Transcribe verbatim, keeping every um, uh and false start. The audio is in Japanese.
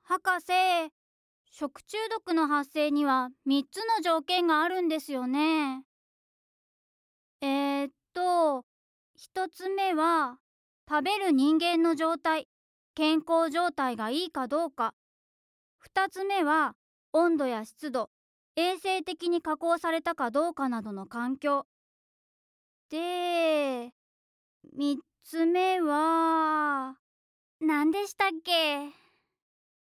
博士、食中毒の発生にはみっつの条件があるんですよね。えーっと、ひとつめは食べる人間の状態、健康状態がいいかどうか。ふたつめは温度や湿度、衛生的に加工されたかどうかなどの環境。で、みっつめは何でしたっけ？